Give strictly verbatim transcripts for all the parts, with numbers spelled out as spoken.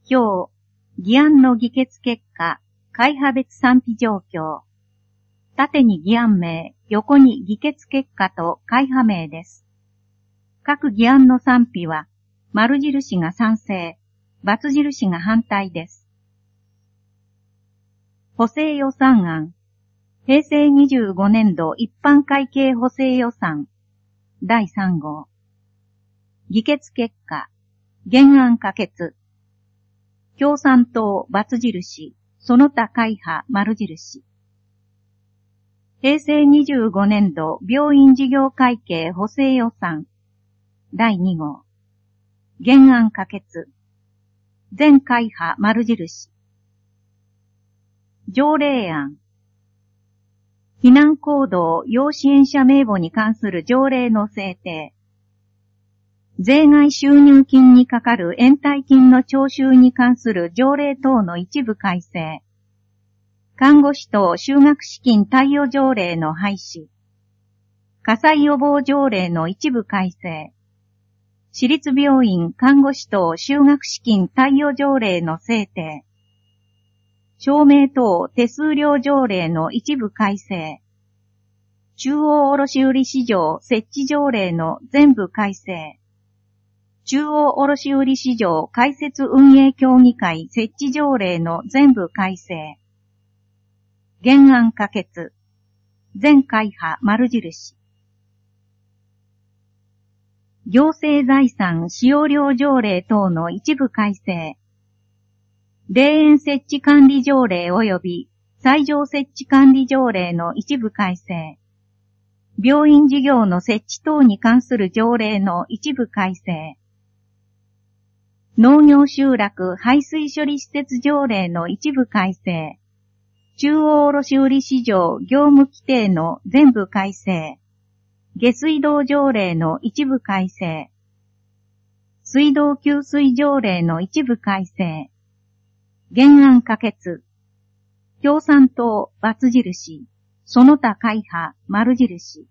表、議案の議決結果、会派別賛否状況。縦に議案名、横に議決結果と会派名です。各議案の賛否は、丸印が賛成、×印が反対です。補正予算案。平成にじゅうごねん度一般会計補正予算。だいさん号。議決結果。原案可決。共産党×印、その他会派丸印。平成にじゅうごねん度病院事業会計補正予算。だいに号。原案可決。全会派丸印。条例案。避難行動要支援者名簿に関する条例の制定。税外収入金にかかる延滞金の徴収に関する条例等の一部改正。看護師等就学資金貸与条例の廃止。火災予防条例の一部改正。私立病院看護師等就学資金貸与条例の制定。証明等手数料条例の一部改正。中央卸売市場設置条例の全部改正。中央卸売市場開設運営協議会設置条例の全部改正。原案可決。全会派丸印。行政財産使用料条例等の一部改正。霊園設置管理条例及び斎場設置管理条例の一部改正。病院事業の設置等に関する条例の一部改正。農業集落排水処理施設条例の一部改正。中央卸売市場業務規定の全部改正。下水道条例の一部改正。水道給水条例の一部改正。原案可決。共産党×印。その他会派丸印。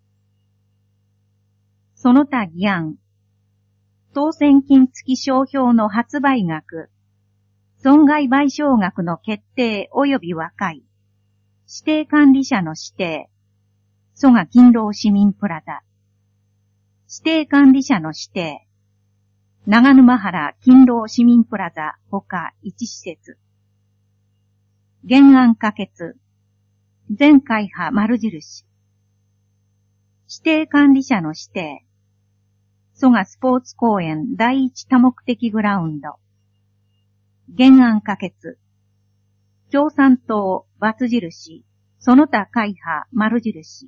その他議案。当選金付き商標の発売額。損害賠償額の決定及び和解。指定管理者の指定。蘇我勤労市民プラザ。指定管理者の指定。長沼原勤労市民プラザほか一施設。原案可決。全会派丸印。指定管理者の指定。蘇我スポーツ公園第一多目的グラウンド。原案可決。共産党×印。その他会派丸印。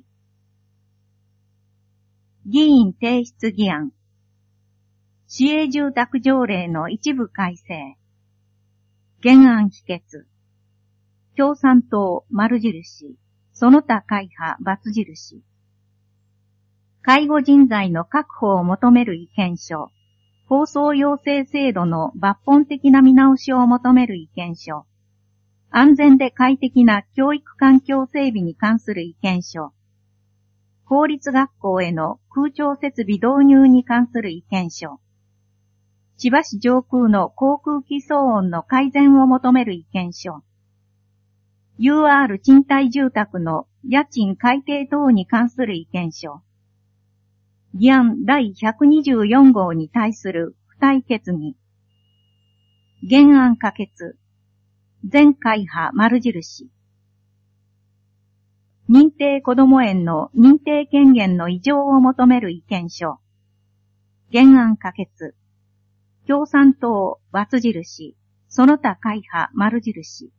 議員提出議案。市営住宅条例の一部改正。原案否決。共産党丸印。その他会派×印。介護人材の確保を求める意見書。放送養成制度の抜本的な見直しを求める意見書。安全で快適な教育環境整備に関する意見書。公立学校への空調設備導入に関する意見書。千葉市上空の航空機騒音の改善を求める意見書。ユーアール 賃貸住宅の家賃改定等に関する意見書。議案第ひゃくにじゅうよん号に対する付帯決議。原案可決。全会派丸印。認定こども園の認定権限の移譲を求める意見書。原案可決。共産党×印。その他会派丸印。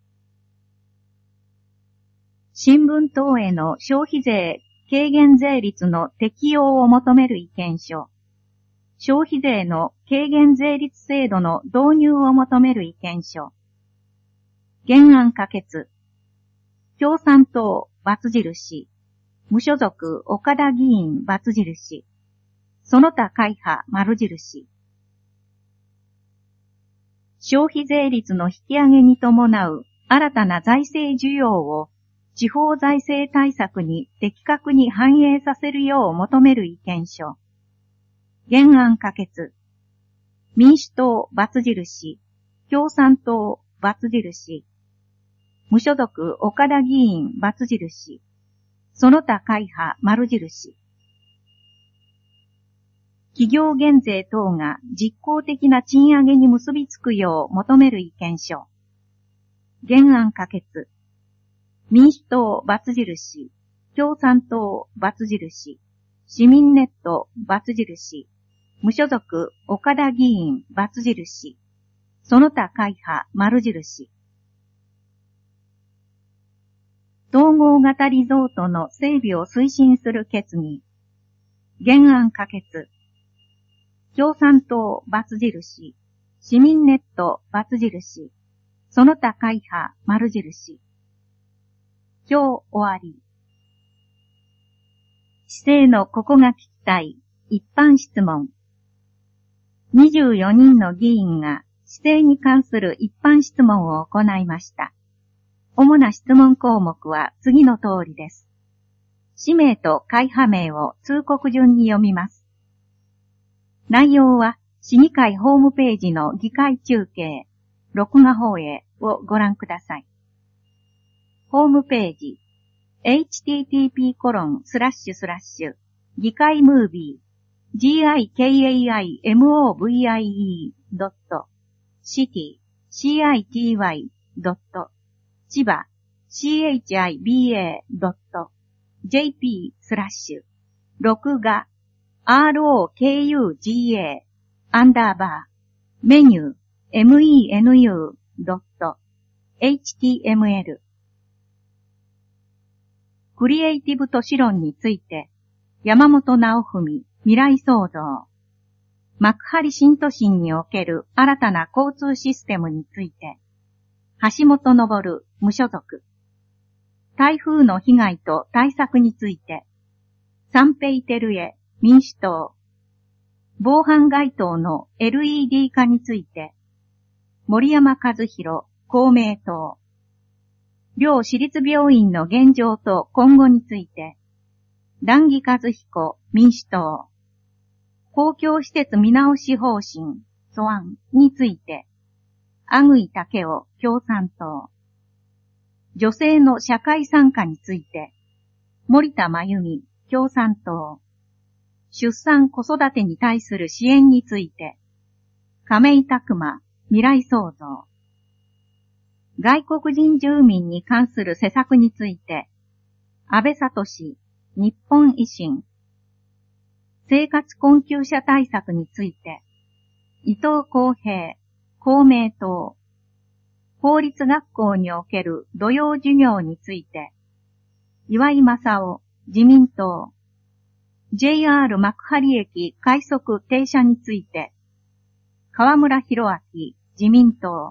新聞等への消費税軽減税率の適用を求める意見書。消費税の軽減税率制度の導入を求める意見書。原案可決。共産党×印。無所属岡田議員×印。その他会派丸印。消費税率の引き上げに伴う新たな財政需要を地方財政対策に的確に反映させるよう求める意見書。原案可決。民主党×印。 共産党、×印。無所属、岡田議員、×印。その他会派、丸印。企業減税等が実効的な賃上げに結びつくよう求める意見書。原案可決。民主党、×印。共産党、×印。市民ネット、×印。無所属、岡田議員、×印。その他会派、丸印。統合型リゾートの整備を推進する決議。原案可決。共産党、×印。市民ネット、×印。その他会派、丸印。今日終わり。市政のここが聞きたい、一般質問。にじゅうよにんの議員が市政に関する一般質問を行いました。主な質問項目は次の通りです。氏名と会派名を通告順に読みます。内容は市議会ホームページの議会中継、録画放映をご覧ください。ホームページ、エイチティーティーピーコロンスラッシュスラッシュ議会ムービー ジーアイケーエーアイエムオーブイアイイードットシティ シーアイティーワイドット千葉 シーエイチアイビーエードットジェーピー スラッシュ録画 アールオーケーユージーエー アンダーバーメニュー メニュー ドット エイチティーエムエル クリエイティブ都市論について山本直文未来創造幕張新都心における新たな交通システムについて橋本昇無所属台風の被害と対策について三平照江民主党防犯街灯の エルイーディー 化について森山和弘公明党両私立病院の現状と今後について談義和彦民主党公共施設見直し方針素案について阿久井武雄共産党女性の社会参加について森田真由美共産党出産子育てに対する支援について亀井拓馬未来創造外国人住民に関する施策について安倍聡日本維新生活困窮者対策について伊藤公平公明党公立学校における土曜授業について岩井正夫自民党 ジェイアール 幕張駅快速停車について河村弘明自民党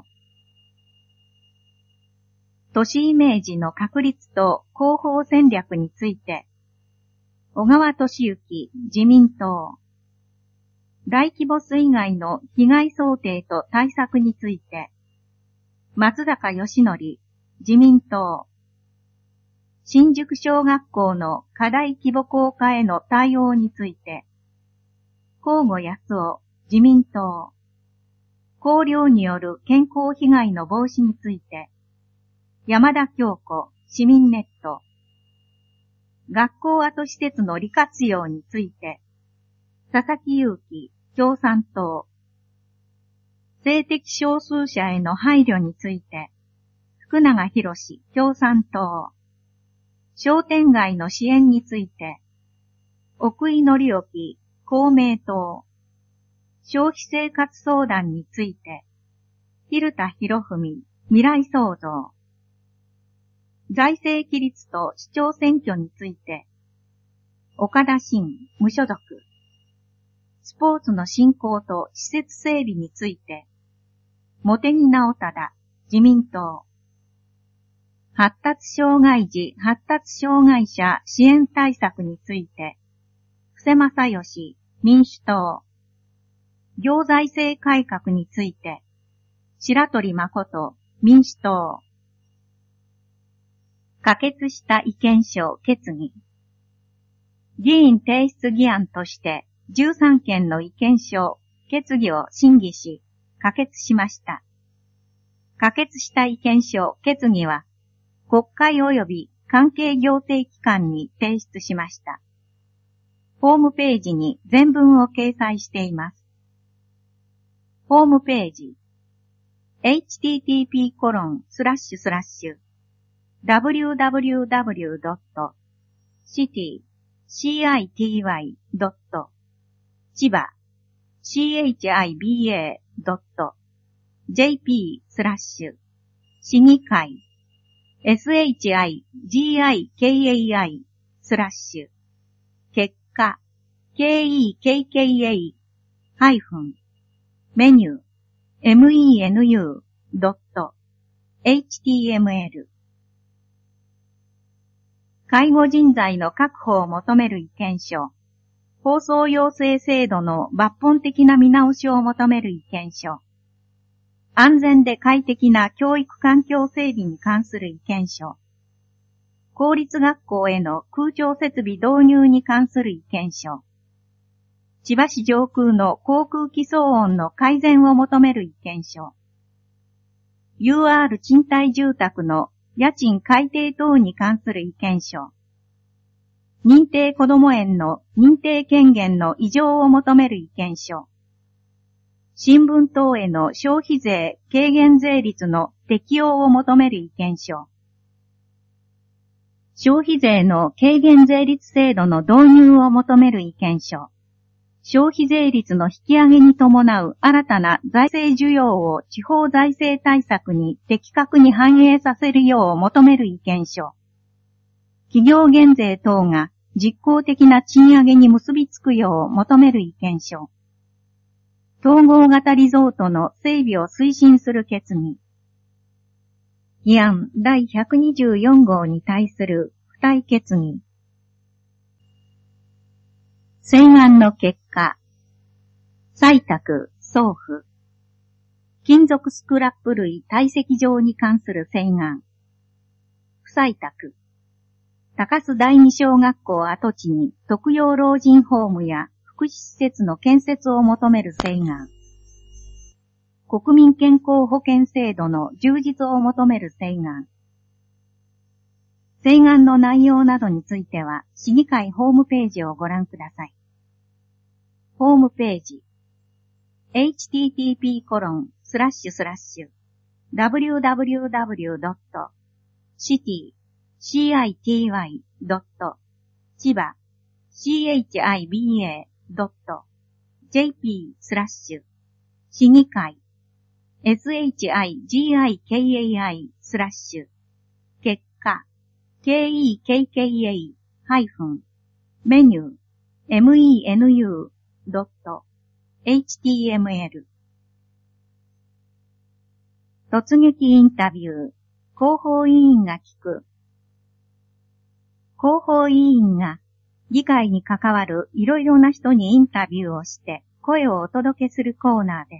都市イメージの確立と広報戦略について小川俊之自民党大規模水害の被害想定と対策について松坂義則自民党新宿小学校の課題規模校化への対応について河後康夫自民党綱領による健康被害の防止について山田京子市民ネット学校跡施設の利活用について佐々木祐樹共産党性的少数者への配慮について福永博共産党商店街の支援について奥井紀之公明党消費生活相談について蛭田博文未来創造財政規律と市長選挙について岡田真無所属スポーツの振興と施設整備について茂木直忠自民党発達障害児発達障害者支援対策について布施正義民主党行財政改革について白鳥誠民主党可決した意見書決議議員提出議案としてじゅうさんけんの意見書決議を審議し可決しました。 可決した意見書、決議は、国会及び関係行政機関に提出しました。ホームページに全文を掲載しています。ホームページ、エイチティーティーピーコロンスラッシュスラッシュダブリューダブリューダブリュードットシティシーアイティーワイドット千葉シーエイチアイビーエードットジェーピースラッシュ市議会 エスエイチアイジーアイケーエーアイ スラッシュ結果 ケーイーケーケーエー ハイフンメニュー メニュー ドット エイチティーエムエル 介護人材の確保を求める意見書、放送養成制度の抜本的な見直しを求める意見書、安全で快適な教育環境整備に関する意見書、公立学校への空調設備導入に関する意見書、千葉市上空の航空機騒音の改善を求める意見書、ユーアール 賃貸住宅の家賃改定等に関する意見書、認定こども園の認定権限の移譲を求める意見書、新聞等への消費税軽減税率の適用を求める意見書、消費税の軽減税率制度の導入を求める意見書、消費税率の引き上げに伴う新たな財政需要を地方財政対策に的確に反映させるよう求める意見書、企業減税等が実効的な賃上げに結びつくよう求める意見書、統合型リゾートの整備を推進する決議、議案だいひゃくにじゅうよん号に対する付帯決議、選案の結果、採択、送付、金属スクラップ類堆積場に関する選案、不採択、高須第二小学校跡地に特養老人ホームや福祉施設の建設を求める選案、国民健康保険制度の充実を求める選案、選案の内容などについては、市議会ホームページをご覧ください。ホームページ、エイチティーティーピーコロンスラッシュスラッシュダブリューダブリューダブリュードットシティシーアイティーワイドット千葉シーエイチアイビーエードットジェーピースラッシュ市議会 エスエイチアイジーアイケーエーアイ スラッシュ結果 ケーイーケーケーエー ハイフンメニュー メニュー ドット エイチティーエムエル 突撃インタビュー広報委員が聞く広報委員が議会に関わるいろいろな人にインタビューをして声をお届けするコーナーです。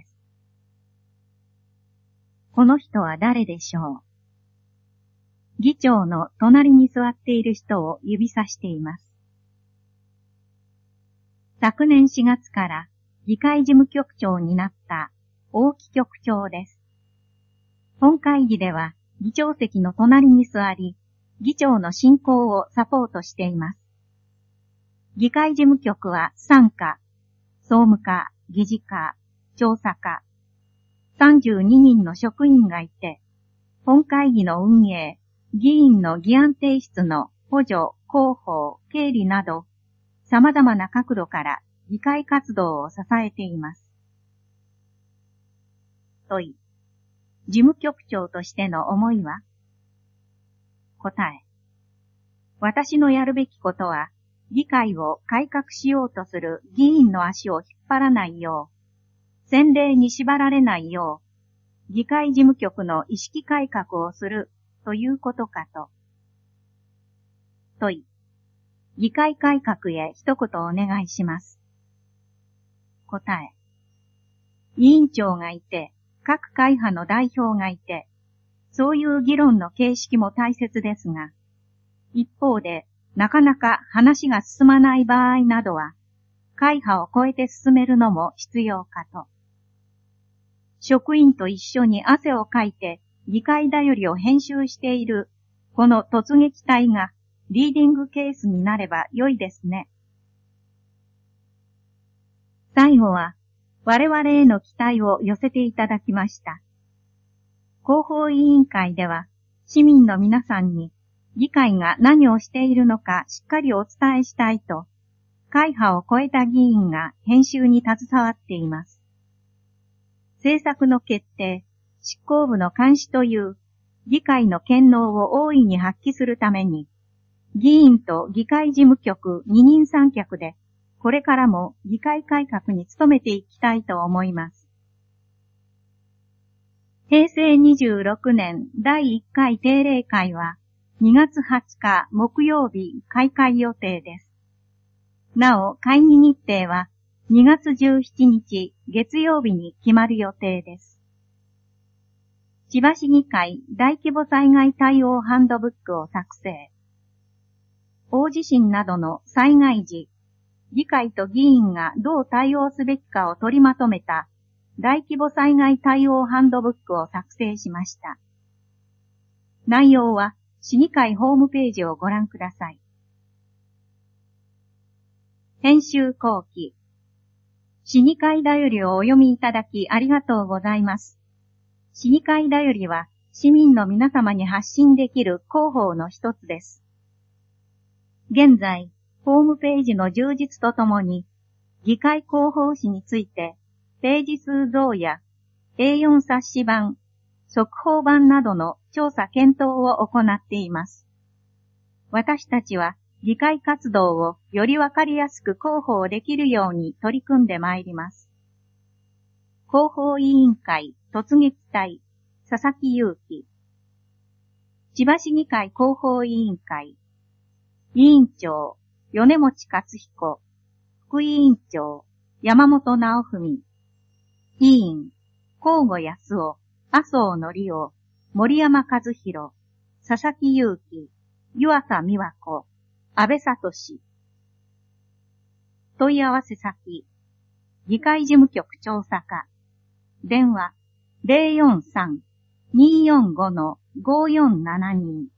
この人は誰でしょう？議長の隣に座っている人を指さしています。昨年しがつから議会事務局長になった大木局長です。本会議では議長席の隣に座り、議長の進行をサポートしています。議会事務局はさん課、総務課、議事課、調査課、さんじゅうににんの職員がいて、本会議の運営、議員の議案提出の補助、広報、経理など、様々な角度から議会活動を支えています。問い、事務局長としての思いは？答え、私のやるべきことは、議会を改革しようとする議員の足を引っ張らないよう、先例に縛られないよう、議会事務局の意識改革をするということかと。問い、議会改革へ一言お願いします。答え、委員長がいて、各会派の代表がいて、そういう議論の形式も大切ですが、一方でなかなか話が進まない場合などは、会派を超えて進めるのも必要かと。職員と一緒に汗をかいて議会だよりを編集しているこの突撃隊がリーディングケースになれば良いですね。最後は我々への期待を寄せていただきました。広報委員会では市民の皆さんに議会が何をしているのかしっかりお伝えしたいと、会派を超えた議員が編集に携わっています。政策の決定、執行部の監視という議会の権能を大いに発揮するために、議員と議会事務局二人三脚でこれからも議会改革に努めていきたいと思います。へいせいにじゅうろくねんだいいっかい定例会はにがつはつか木曜日開会予定です。なお、会議日程はにがつじゅうしちにち月曜日に決まる予定です。千葉市議会大規模災害対応ハンドブックを作成。大地震などの災害時、議会と議員がどう対応すべきかを取りまとめた大規模災害対応ハンドブックを作成しました。内容は市議会ホームページをご覧ください。編集後記。市議会だよりをお読みいただきありがとうございます。市議会だよりは市民の皆様に発信できる広報の一つです。現在、ホームページの充実とともに、議会広報誌について、ページ数増や エーよん 冊子版、速報版などの調査検討を行っています。私たちは議会活動をよりわかりやすく広報できるように取り組んでまいります。広報委員会突撃隊佐々木祐樹、千葉市議会広報委員会委員長米持克彦、副委員長山本直文、委員甲吾康夫、麻生則夫、森山和弘、佐々木祐樹、湯浅美和子、安倍聡。問い合わせ先、議会事務局調査課、電話 ゼロよんさん にーよんご ごーよんななに